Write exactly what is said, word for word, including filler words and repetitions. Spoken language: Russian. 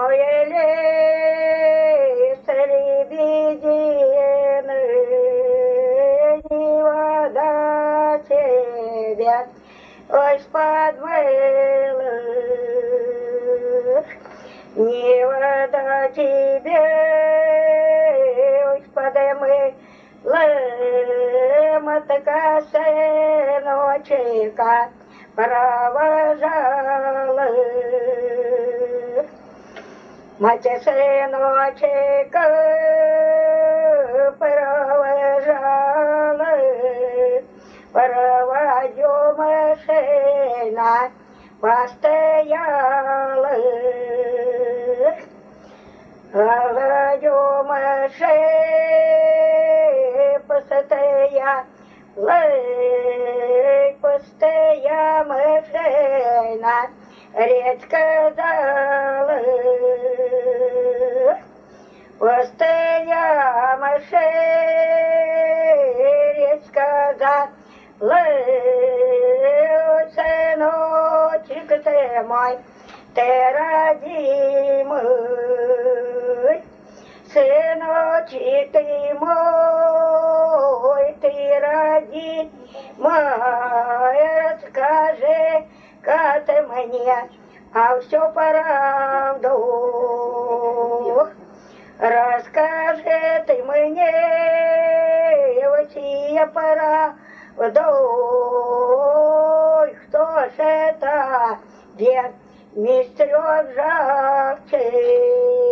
Ой, лес лебединый, не вода тебя, ой, сподмылых, не вода тебе, ой, сподмылых, мотка сыночка провожала. Мать сыночка провожала, проводю машина постояла, проводю машина постояла, постояла машина, речка зала. Постоя машине сказала, сыночек ты мой, ты родимый, сыночек ты мой, ты родимый, расскажи-ка ты мне, а всю правду. Расскажи ты мне, Васия, правду, кто ж это, где мистерёк Жакчик?